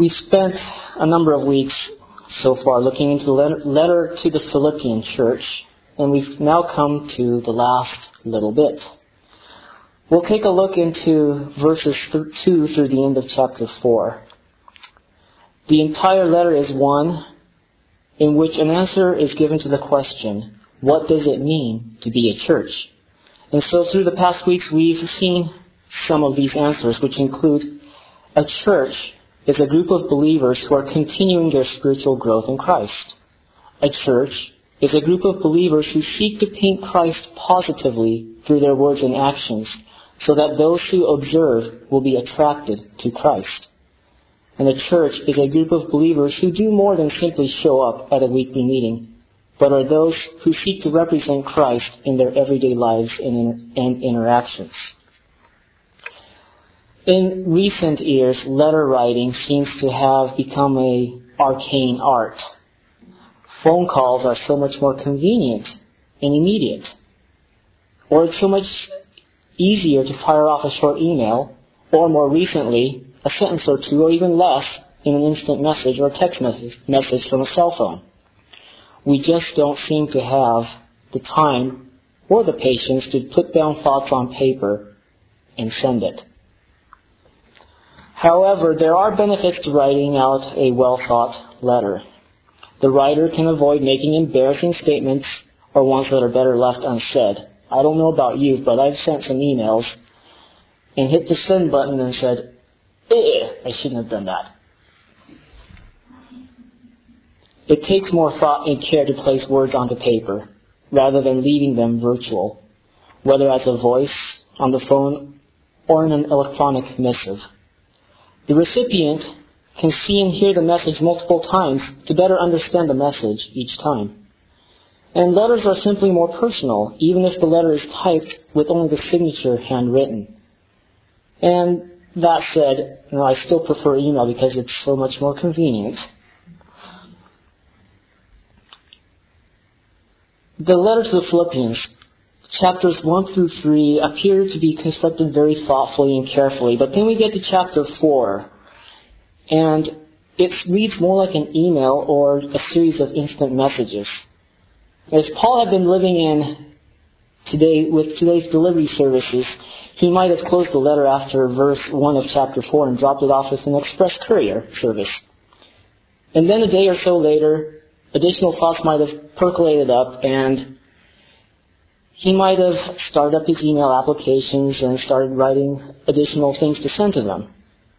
We've spent a number of weeks so far looking into the letter to the Philippian church, and we've now come to the last little bit. We'll take a look into verses 2 through the end of chapter 4. The entire letter is one in which an answer is given to the question, what does it mean to be a church? And so through the past weeks, we've seen some of these answers, which include a church is a group of believers who are continuing their spiritual growth in Christ. A church is a group of believers who seek to paint Christ positively through their words and actions, so that those who observe will be attracted to Christ. And a church is a group of believers who do more than simply show up at a weekly meeting, but are those who seek to represent Christ in their everyday lives and interactions. In recent years, letter writing seems to have become an arcane art. Phone calls are so much more convenient and immediate. Or it's so much easier to fire off a short email, or more recently, a sentence or two, or even less, in an instant message or text message from a cell phone. We just don't seem to have the time or the patience to put down thoughts on paper and send it. However, there are benefits to writing out a well-thought letter. The writer can avoid making embarrassing statements or ones that are better left unsaid. I don't know about you, but I've sent some emails and hit the send button and said, I shouldn't have done that. It takes more thought and care to place words onto paper rather than leaving them virtual, whether as a voice, on the phone, or in an electronic missive. The recipient can see and hear the message multiple times to better understand the message each time. And letters are simply more personal, even if the letter is typed with only the signature handwritten. And that said, I still prefer email because it's so much more convenient. The letter to the Philippians, chapters 1 through 3, appear to be constructed very thoughtfully and carefully. But then we get to chapter 4, and it reads more like an email or a series of instant messages. If Paul had been living in with today's delivery services, he might have closed the letter after verse 1 of chapter 4 and dropped it off with an express courier service. And then a day or so later, additional thoughts might have percolated up, and he might have started up his email applications and started writing additional things to send to them.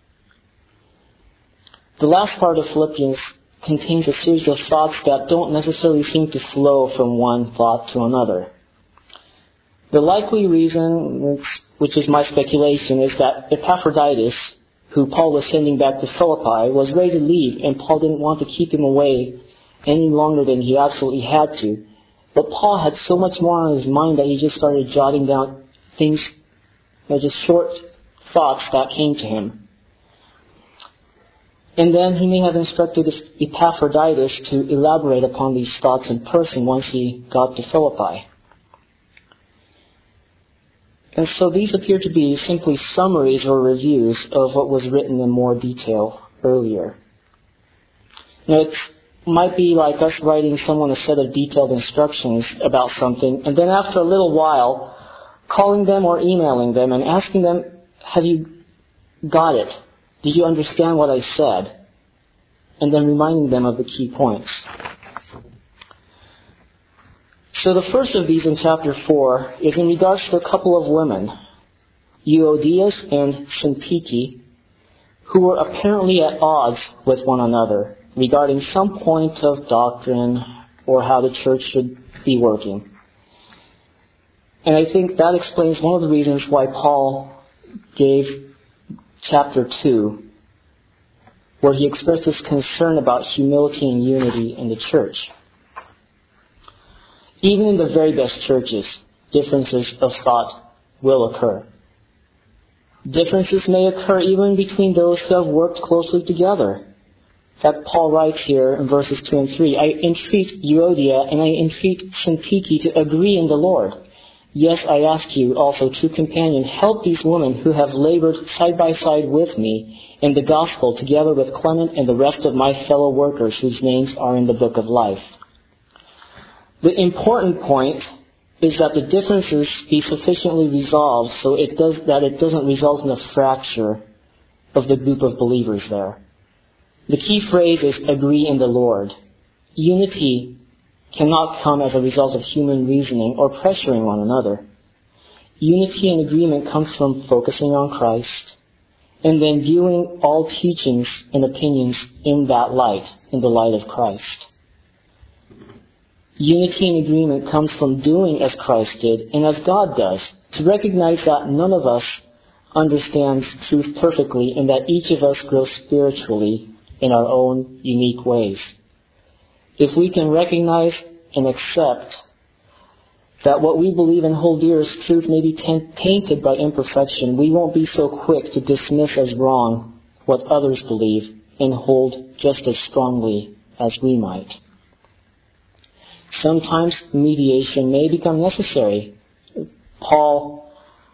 The last part of Philippians contains a series of thoughts that don't necessarily seem to flow from one thought to another. The likely reason, which is my speculation, is that Epaphroditus, who Paul was sending back to Philippi, was ready to leave, and Paul didn't want to keep him away any longer than he absolutely had to. But Paul had so much more on his mind that he just started jotting down things, just short thoughts that came to him. And then he may have instructed Epaphroditus to elaborate upon these thoughts in person once he got to Philippi. And so these appear to be simply summaries or reviews of what was written in more detail earlier. It might be like us writing someone a set of detailed instructions about something, and then after a little while, calling them or emailing them and asking them, have you got it? Did you understand what I said? And then reminding them of the key points. So the first of these in chapter 4 is in regards to a couple of women, Euodias and Syntyche, who were apparently at odds with one another regarding some point of doctrine or how the church should be working. And I think that explains one of the reasons why Paul gave chapter 2, where he expressed his concern about humility and unity in the church. Even in the very best churches, differences of thought will occur. Differences may occur even between those who have worked closely together. In fact, Paul writes here in verses 2 and 3, I entreat Euodia and I entreat Syntyche to agree in the Lord. Yes, I ask you also, true companion, help these women who have labored side by side with me in the gospel, together with Clement and the rest of my fellow workers whose names are in the book of life. The important point is that the differences be sufficiently resolved so that it doesn't result in a fracture of the group of believers there. The key phrase is agree in the Lord. Unity cannot come as a result of human reasoning or pressuring one another. Unity and agreement comes from focusing on Christ and then viewing all teachings and opinions in that light, in the light of Christ. Unity and agreement comes from doing as Christ did and as God does, to recognize that none of us understands truth perfectly and that each of us grows spiritually in our own unique ways. If we can recognize and accept that what we believe and hold dear as truth may be tainted by imperfection, we won't be so quick to dismiss as wrong what others believe and hold just as strongly as we might. Sometimes mediation may become necessary. Paul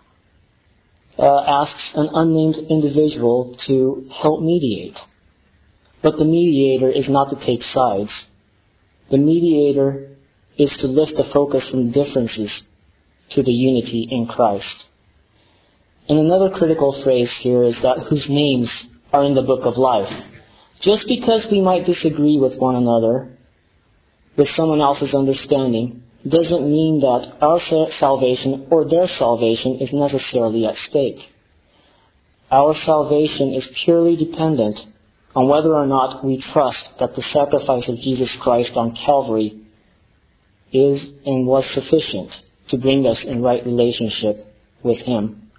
asks an unnamed individual to help mediate. But the mediator is not to take sides. The mediator is to lift the focus from differences to the unity in Christ. And another critical phrase here is that whose names are in the book of life. Just because we might disagree with one another, with someone else's understanding, doesn't mean that our salvation or their salvation is necessarily at stake. Our salvation is purely dependent on whether or not we trust that the sacrifice of Jesus Christ on Calvary is and was sufficient to bring us in right relationship with Him.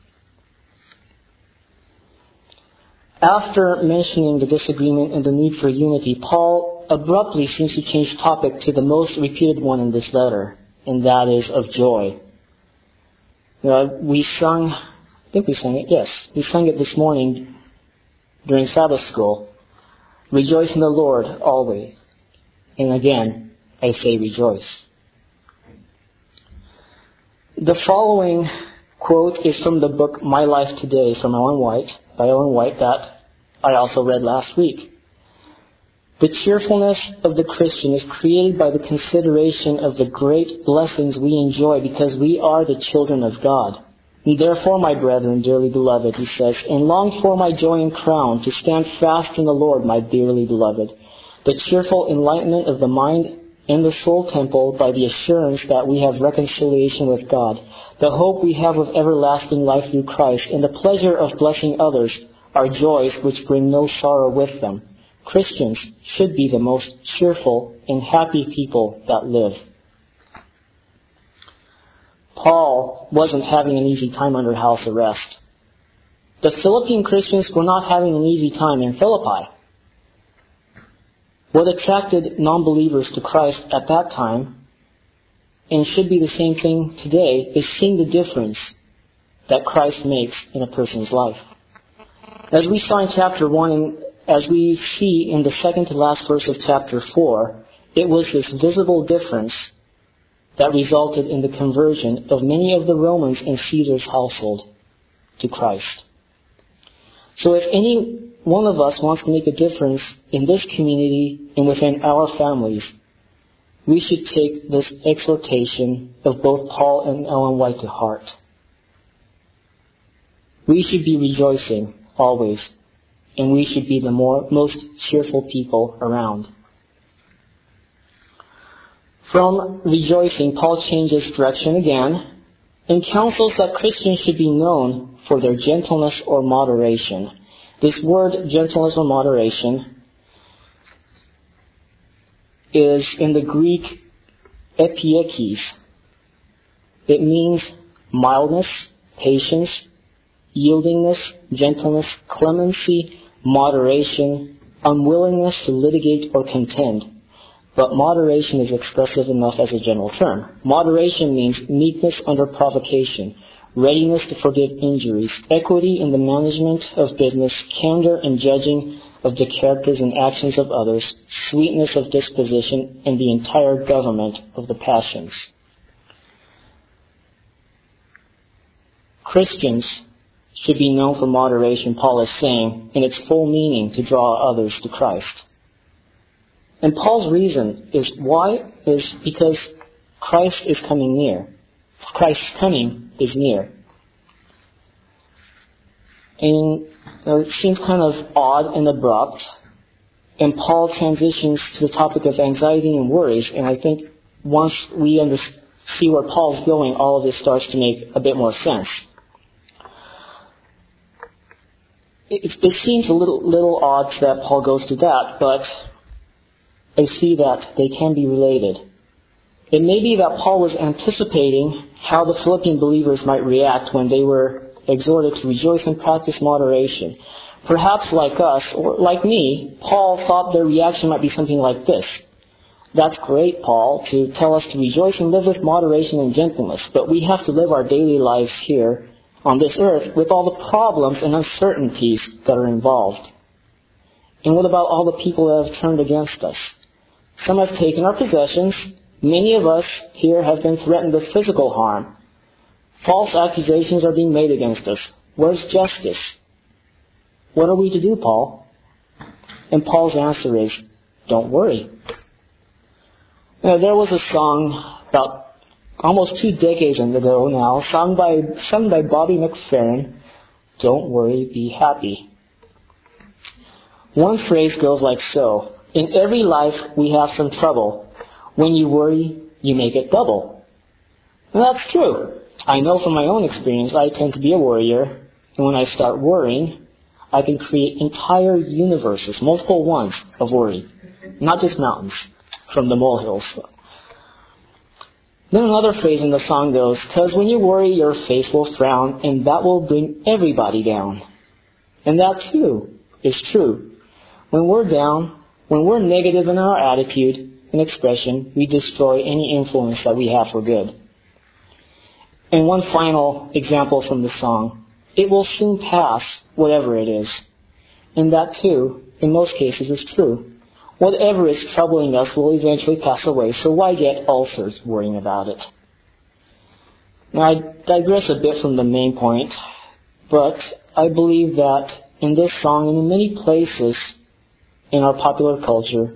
After mentioning the disagreement and the need for unity, Paul abruptly seems to change topic to the most repeated one in this letter, and that is of joy. We sung it this morning during Sabbath school. Rejoice in the Lord always. And again, I say rejoice. The following quote is from the book My Life Today by Ellen White, that I also read last week. The cheerfulness of the Christian is created by the consideration of the great blessings we enjoy because we are the children of God. And therefore, my brethren, dearly beloved, he says, and long for my joy and crown, to stand fast in the Lord, my dearly beloved. The cheerful enlightenment of the mind and the soul temple by the assurance that we have reconciliation with God, the hope we have of everlasting life through Christ, and the pleasure of blessing others are joys which bring no sorrow with them. Christians should be the most cheerful and happy people that live. Paul wasn't having an easy time under house arrest. The Philippian Christians were not having an easy time in Philippi. What attracted non-believers to Christ at that time, and should be the same thing today, is seeing the difference that Christ makes in a person's life. As we saw in chapter 1, and as we see in the second to last verse of chapter 4, it was this visible difference that resulted in the conversion of many of the Romans in Caesar's household to Christ. So if any one of us wants to make a difference in this community and within our families, we should take this exhortation of both Paul and Ellen White to heart. We should be rejoicing always, and we should be the most cheerful people around. From rejoicing, Paul changes direction again and counsels that Christians should be known for their gentleness or moderation. This word, gentleness or moderation, is in the Greek epiekes. It means mildness, patience, yieldingness, gentleness, clemency, moderation, unwillingness to litigate or contend. But moderation is expressive enough as a general term. Moderation means meekness under provocation, readiness to forgive injuries, equity in the management of business, candor in judging of the characters and actions of others, sweetness of disposition, and the entire government of the passions. Christians should be known for moderation, Paul is saying, in its full meaning, to draw others to Christ. And Paul's reason is because Christ is coming near. Christ's coming is near. And it seems kind of odd and abrupt. And Paul transitions to the topic of anxiety and worries. And I think once we see where Paul's going, all of this starts to make a bit more sense. It seems a little odd that Paul goes to that, but I see that they can be related. It may be that Paul was anticipating how the Philippian believers might react when they were exhorted to rejoice and practice moderation. Perhaps like us, or like me, Paul thought their reaction might be something like this. That's great, Paul, to tell us to rejoice and live with moderation and gentleness, but we have to live our daily lives here on this earth with all the problems and uncertainties that are involved. And what about all the people that have turned against us? Some have taken our possessions. Many of us here have been threatened with physical harm. False accusations are being made against us. Where's justice? What are we to do, Paul? And Paul's answer is, don't worry. Now, there was a song about almost 2 decades ago now, sung by Bobby McFerrin, Don't Worry, Be Happy. One phrase goes like so, in every life we have some trouble. When you worry, you make it double. And that's true. I know from my own experience I tend to be a worrier, and when I start worrying, I can create entire universes, multiple ones, of worry. Not just mountains from the molehills. Then another phrase in the song goes, because when you worry, your face will frown, and that will bring everybody down. And that too is true. When we're down, when we're negative in our attitude and expression, we destroy any influence that we have for good. And one final example from the song, it will soon pass, whatever it is. And that too, in most cases, is true. Whatever is troubling us will eventually pass away, so why get ulcers worrying about it? Now, I digress a bit from the main point, but I believe that in this song and in many places in our popular culture,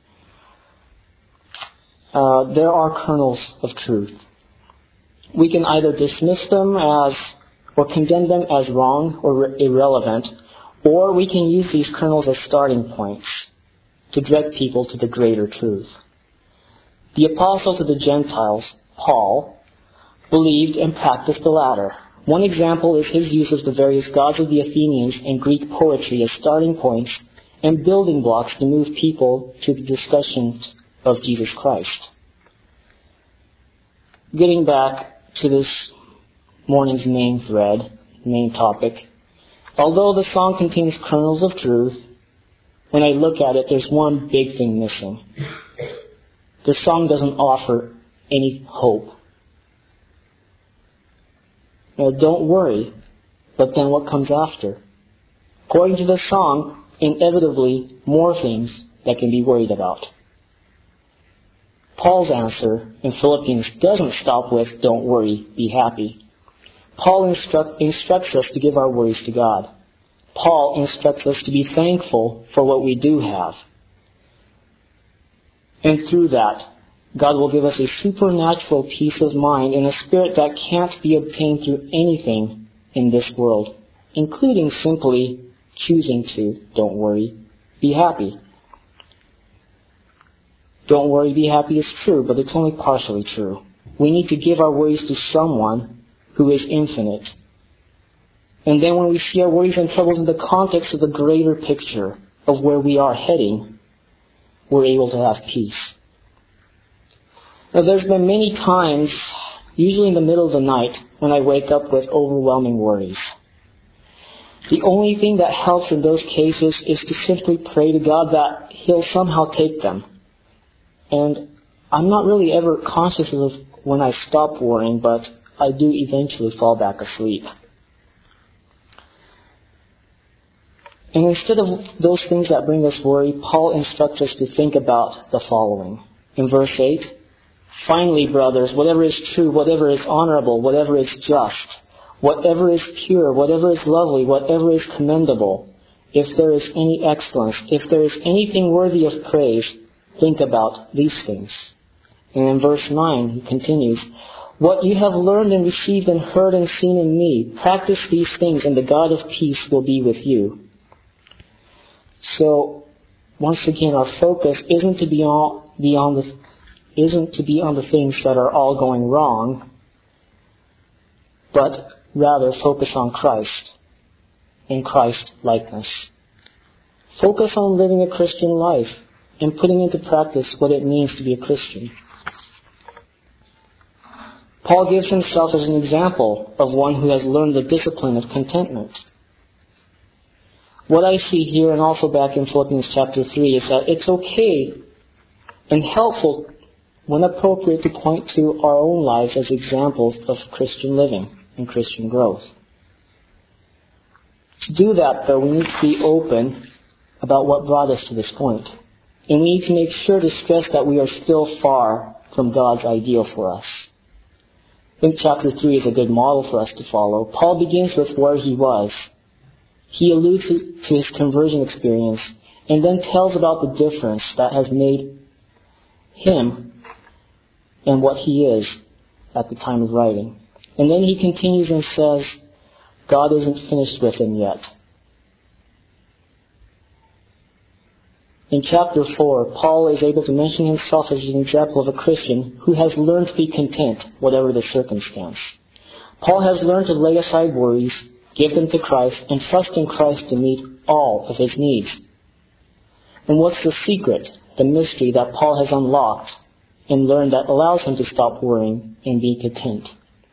there are kernels of truth. We can either dismiss them as, or condemn them as wrong or irrelevant, or we can use these kernels as starting points to direct people to the greater truth. The apostle to the Gentiles, Paul, believed and practiced the latter. One example is his use of the various gods of the Athenians and Greek poetry as starting points and building blocks to move people to the discussions of Jesus Christ. Getting back to this morning's main thread, main topic, although the song contains kernels of truth, when I look at it, there's one big thing missing. The song doesn't offer any hope. Now, don't worry, but then what comes after? According to the song, inevitably more things that can be worried about. Paul's answer in Philippians doesn't stop with, don't worry, be happy. Paul instructs us to give our worries to God. Paul instructs us to be thankful for what we do have. And through that, God will give us a supernatural peace of mind and a spirit that can't be obtained through anything in this world, including simply choosing to, don't worry, be happy. Don't worry, be happy is true, but it's only partially true. We need to give our worries to someone who is infinite. And then when we see our worries and troubles in the context of the greater picture of where we are heading, we're able to have peace. Now, there's been many times, usually in the middle of the night, when I wake up with overwhelming worries. The only thing that helps in those cases is to simply pray to God that He'll somehow take them. And I'm not really ever conscious of when I stop worrying, but I do eventually fall back asleep. And instead of those things that bring us worry, Paul instructs us to think about the following. In verse 8, finally, brothers, whatever is true, whatever is honorable, whatever is just, whatever is pure, whatever is lovely, whatever is commendable, if there is any excellence, if there is anything worthy of praise, think about these things. And in verse 9, he continues, what you have learned and received and heard and seen in me, practice these things, and the God of peace will be with you. So, once again, our focus isn't to be on the things that are all going wrong, but rather focus on Christ and Christ-likeness. Focus on living a Christian life and putting into practice what it means to be a Christian. Paul gives himself as an example of one who has learned the discipline of contentment. What I see here and also back in Philippians chapter 3 is that it's okay and helpful when appropriate to point to our own lives as examples of Christian living and Christian growth. To do that, though, we need to be open about what brought us to this point. And we need to make sure to stress that we are still far from God's ideal for us. I think chapter 3 is a good model for us to follow. Paul begins with where he was. He alludes to his conversion experience and then tells about the difference that has made him and what he is at the time of writing. And then he continues and says, God isn't finished with him yet. In chapter 4, Paul is able to mention himself as an example of a Christian who has learned to be content, whatever the circumstance. Paul has learned to lay aside worries, give them to Christ, and trust in Christ to meet all of his needs. And what's the secret, the mystery that Paul has unlocked and learned that allows him to stop worrying and be content?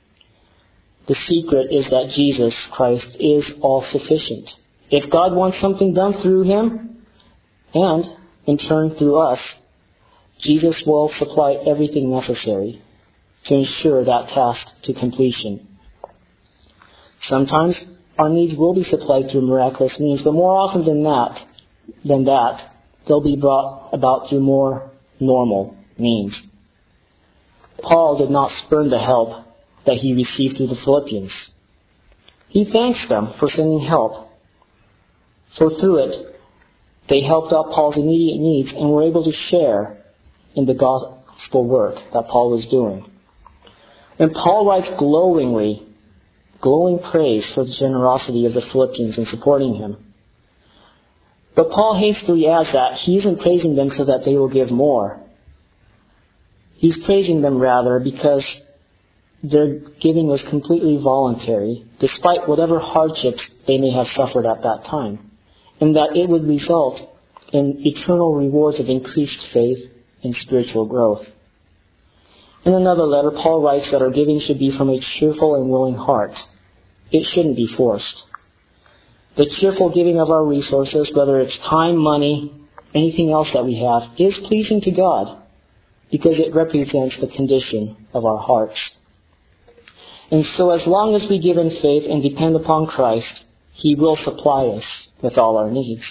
The secret is that Jesus Christ is all-sufficient. If God wants something done through him, and in turn through us, Jesus will supply everything necessary to ensure that task to completion. Sometimes our needs will be supplied through miraculous means, but more often than that, they'll be brought about through more normal means. Paul did not spurn the help that he received through the Philippians. He thanks them for sending help. So through it, they helped out Paul's immediate needs and were able to share in the gospel work that Paul was doing. And Paul writes glowing praise for the generosity of the Philippians in supporting him. But Paul hastily adds that he isn't praising them so that they will give more. He's praising them rather because their giving was completely voluntary, despite whatever hardships they may have suffered at that time, and that it would result in eternal rewards of increased faith and spiritual growth. In another letter, Paul writes that our giving should be from a cheerful and willing heart. It shouldn't be forced. The cheerful giving of our resources, whether it's time, money, anything else that we have, is pleasing to God because it represents the condition of our hearts. And so as long as we give in faith and depend upon Christ, He will supply us with all our needs.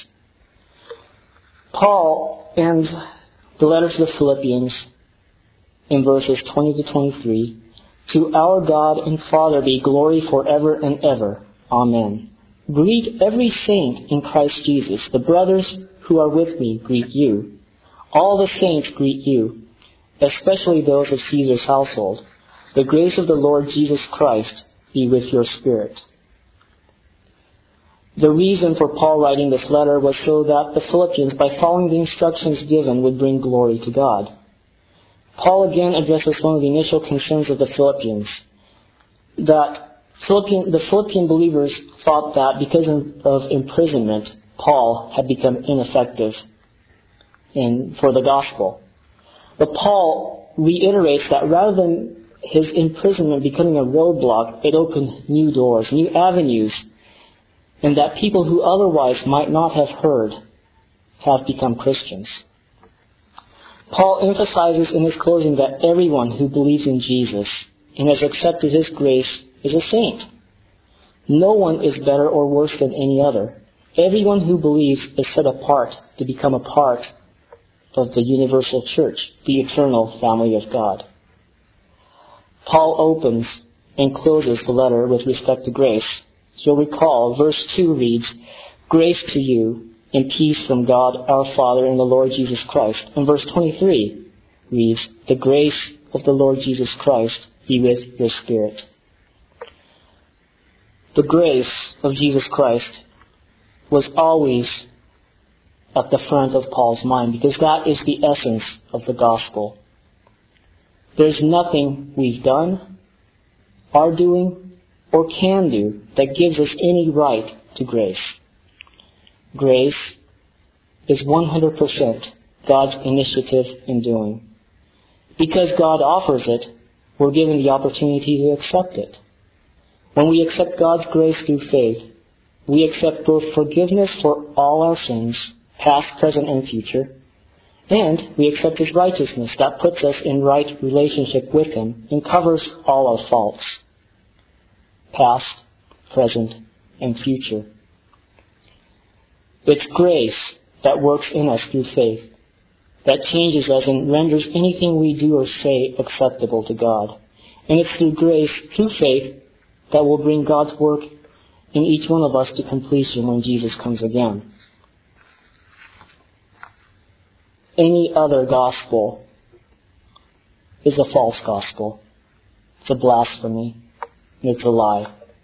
Paul ends the letter to the Philippians in verses 20 to 23. To our God and Father be glory forever and ever. Amen. Greet every saint in Christ Jesus. The brothers who are with me greet you. All the saints greet you, especially those of Caesar's household. The grace of the Lord Jesus Christ be with your spirit. The reason for Paul writing this letter was so that the Philippians, by following the instructions given, would bring glory to God. Paul again addresses one of the initial concerns of the Philippians, that the Philippian believers thought that because of imprisonment, Paul had become ineffective for the gospel. But Paul reiterates that rather than his imprisonment becoming a roadblock, it opened new doors, new avenues, and that people who otherwise might not have heard have become Christians. Paul emphasizes in his closing that everyone who believes in Jesus and has accepted His grace is a saint. No one is better or worse than any other. Everyone who believes is set apart to become a part of the universal church, the eternal family of God. Paul opens and closes the letter with respect to grace. You'll recall verse 2 reads, "Grace to you and peace from God our Father and the Lord Jesus Christ." And verse 23 reads, "The grace of the Lord Jesus Christ be with your spirit." The grace of Jesus Christ was always at the front of Paul's mind, because that is the essence of the gospel. There's nothing we've done, are doing, or can do that gives us any right to grace. Grace is 100% God's initiative in doing. Because God offers it, we're given the opportunity to accept it. When we accept God's grace through faith, we accept both forgiveness for all our sins, past, present, and future, and we accept His righteousness that puts us in right relationship with Him and covers all our faults, past, present, and future. It's grace that works in us through faith, that changes us and renders anything we do or say acceptable to God. And it's through grace, through faith, that will bring God's work in each one of us to completion when Jesus comes again. Any other gospel is a false gospel. It's a blasphemy. And it's a lie.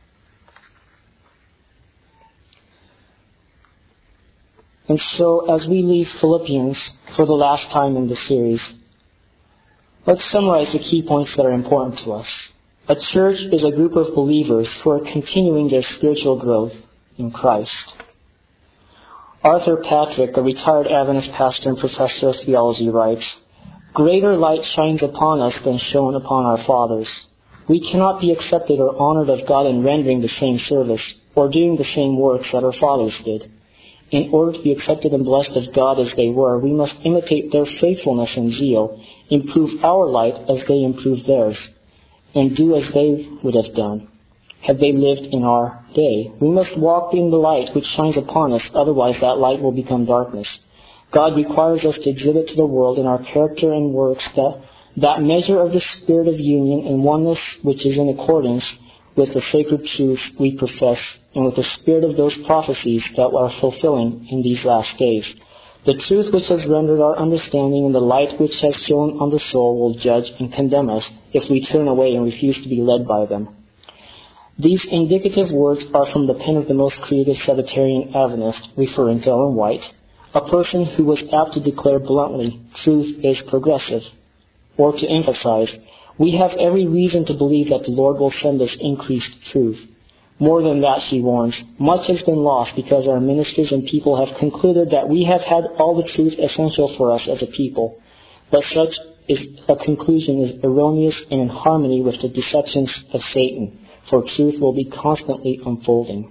And so, as we leave Philippians for the last time in the series, let's summarize the key points that are important to us. A church is a group of believers who are continuing their spiritual growth in Christ. Arthur Patrick, a retired Adventist pastor and professor of theology, writes, "Greater light shines upon us than shone upon our fathers. We cannot be accepted or honored of God in rendering the same service or doing the same works that our fathers did. In order to be accepted and blessed of God as they were, we must imitate their faithfulness and zeal, improve our light as they improved theirs, and do as they would have done had they lived in our day. We must walk in the light which shines upon us, otherwise that light will become darkness. God requires us to exhibit to the world in our character and works that measure of the spirit of union and oneness which is in accordance with the sacred truths we profess and with the spirit of those prophecies that are fulfilling in these last days. The truth which has rendered our understanding and the light which has shone on the soul will judge and condemn us if we turn away and refuse to be led by them." These indicative words are from the pen of the most creative Sabbatarian Adventist, referring to Ellen White, a person who was apt to declare bluntly, "Truth is progressive," or to emphasize, "We have every reason to believe that the Lord will send us increased truth." More than that, she warns, much has been lost because our ministers and people have concluded that we have had all the truth essential for us as a people. But such a conclusion is erroneous and in harmony with the deceptions of Satan, for truth will be constantly unfolding.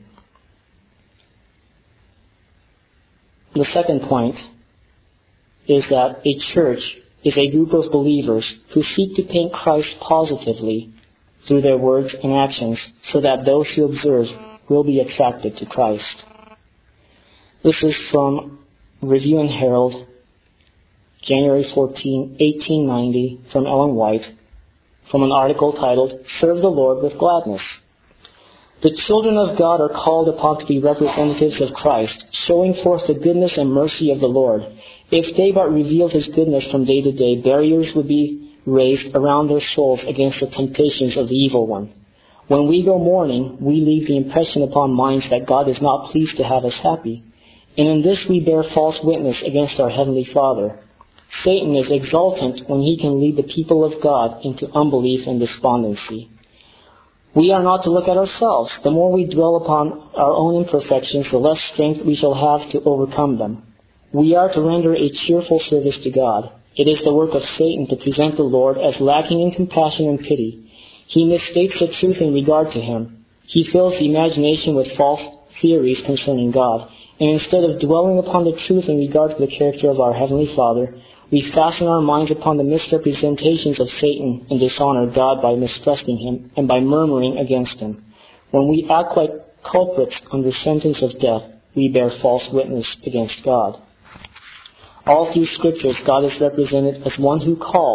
The second point is that a church is a group of believers who seek to paint Christ positively through their words and actions so that those who observe will be attracted to Christ. This is from Review and Herald, January 14, 1890, from Ellen White, from an article titled, "Serve the Lord with Gladness." The children of God are called upon to be representatives of Christ, showing forth the goodness and mercy of the Lord. If they but revealed His goodness from day to day, barriers would be raised around their souls against the temptations of the evil one. When we go mourning, we leave the impression upon minds that God is not pleased to have us happy. And in this we bear false witness against our Heavenly Father. Satan is exultant when he can lead the people of God into unbelief and despondency. We are not to look at ourselves. The more we dwell upon our own imperfections, the less strength we shall have to overcome them. We are to render a cheerful service to God. It is the work of Satan to present the Lord as lacking in compassion and pity. He misstates the truth in regard to Him. He fills the imagination with false theories concerning God. And instead of dwelling upon the truth in regard to the character of our Heavenly Father, we fasten our minds upon the misrepresentations of Satan and dishonor God by mistrusting Him and by murmuring against Him. When we act like culprits under sentence of death, we bear false witness against God. All through Scriptures, God is represented as one who calls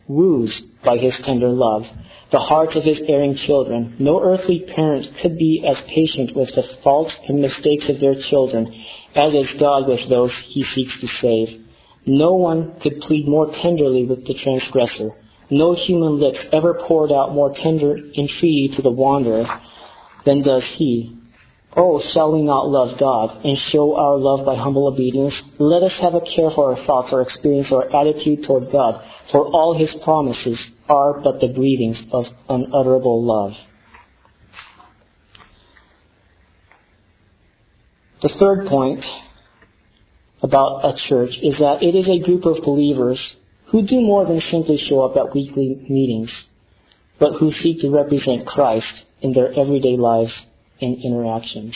woos by his tender love the hearts of his erring children. No earthly parent could be as patient with the faults and mistakes of their children as is God with those he seeks to save. No one could plead more tenderly with the transgressor. No human lips ever poured out more tender entreaty to the wanderer than does he. Oh, shall we not love God and show our love by humble obedience? Let us have a care for our thoughts, our experience, our attitude toward God, for all his promises are but the breathings of unutterable love. The third point about a church is that it is a group of believers who do more than simply show up at weekly meetings, but who seek to represent Christ in their everyday lives and interactions.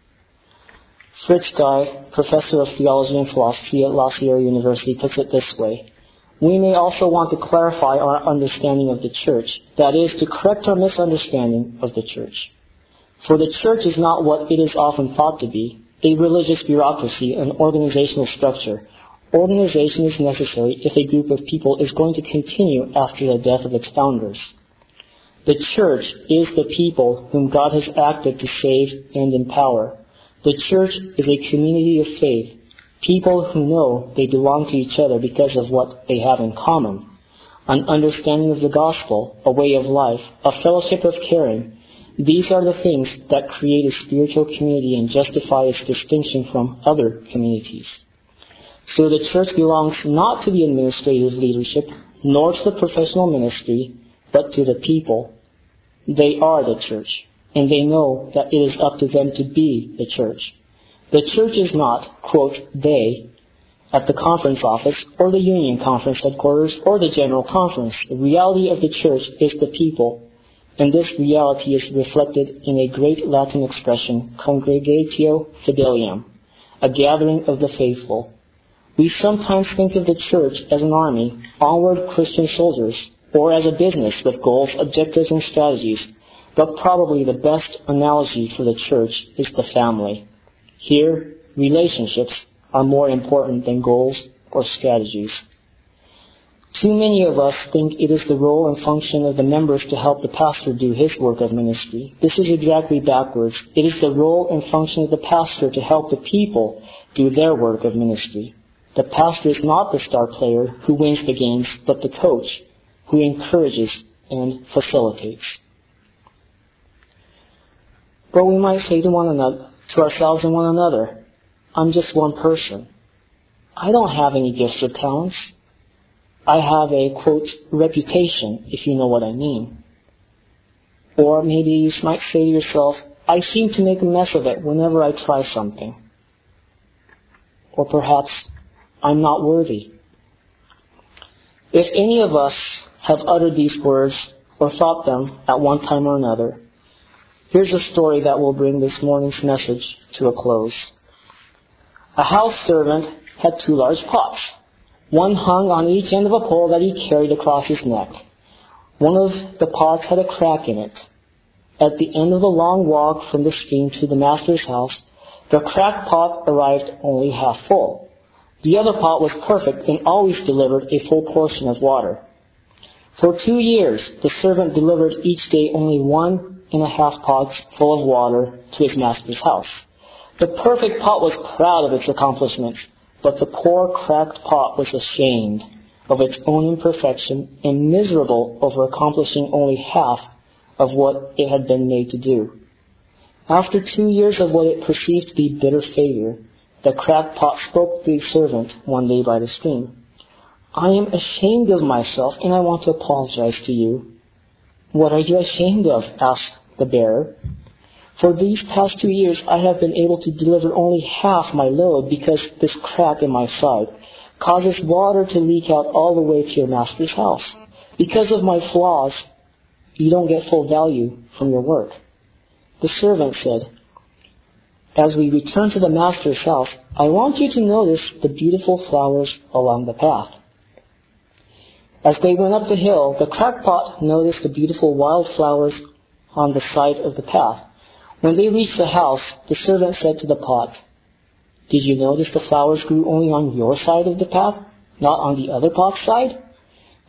Fritz Guy, professor of theology and philosophy at La Sierra University, puts it this way: we may also want to clarify our understanding of the church, that is, to correct our misunderstanding of the church. For the church is not what it is often thought to be, a religious bureaucracy, an organizational structure. Organization is necessary if a group of people is going to continue after the death of its founders. The church is the people whom God has acted to save and empower. The church is a community of faith, people who know they belong to each other because of what they have in common. An understanding of the gospel, a way of life, a fellowship of caring. These are the things that create a spiritual community and justify its distinction from other communities. So the church belongs not to the administrative leadership, nor to the professional ministry, but to the people. They are the church, and they know that it is up to them to be the church. The church is not, quote, they, at the conference office, or the union conference headquarters, or the general conference. The reality of the church is the people, and this reality is reflected in a great Latin expression, congregatio fidelium, a gathering of the faithful. We sometimes think of the church as an army, onward Christian soldiers, or as a business with goals, objectives, and strategies. But probably the best analogy for the church is the family. Here, relationships are more important than goals or strategies. Too many of us think it is the role and function of the members to help the pastor do his work of ministry. This is exactly backwards. It is the role and function of the pastor to help the people do their work of ministry. The pastor is not the star player who wins the games, but the coach who encourages and facilitates. But we might say to one another, to ourselves and one another, I'm just one person. I don't have any gifts or talents. I have a, quote, reputation, if you know what I mean. Or maybe you might say to yourself, I seem to make a mess of it whenever I try something. Or perhaps, I'm not worthy. If any of us have uttered these words or thought them at one time or another, here's a story that will bring this morning's message to a close. A house servant had 2 large pots. One hung on each end of a pole that he carried across his neck. One of the pots had a crack in it. At the end of the long walk from the stream to the master's house, the cracked pot arrived only half full. The other pot was perfect and always delivered a full portion of water. For 2 years, the servant delivered each day only 1.5 pots full of water to his master's house. The perfect pot was proud of its accomplishments, but the poor cracked pot was ashamed of its own imperfection and miserable over accomplishing only half of what it had been made to do. After 2 years of what it perceived to be bitter failure, the cracked pot spoke to the servant one day by the stream. I am ashamed of myself, and I want to apologize to you. What are you ashamed of? Asked the bearer. For these past 2 years, I have been able to deliver only half my load because this crack in my side causes water to leak out all the way to your master's house. Because of my flaws, you don't get full value from your work. The servant said, as we return to the master's house, I want you to notice the beautiful flowers along the path. As they went up the hill, the crackpot noticed the beautiful wild flowers on the side of the path. When they reached the house, the servant said to the pot, did you notice the flowers grew only on your side of the path, not on the other pot's side?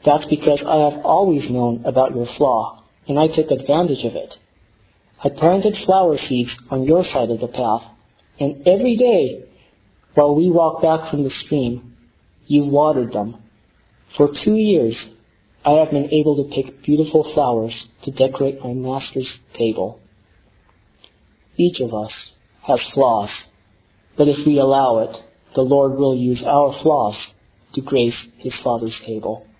That's because I have always known about your flaw, and I took advantage of it. I planted flower seeds on your side of the path, and every day, while we walked back from the stream, you watered them. For 2 years, I have been able to pick beautiful flowers to decorate my master's table. Each of us has flaws, but if we allow it, the Lord will use our flaws to grace His Father's table.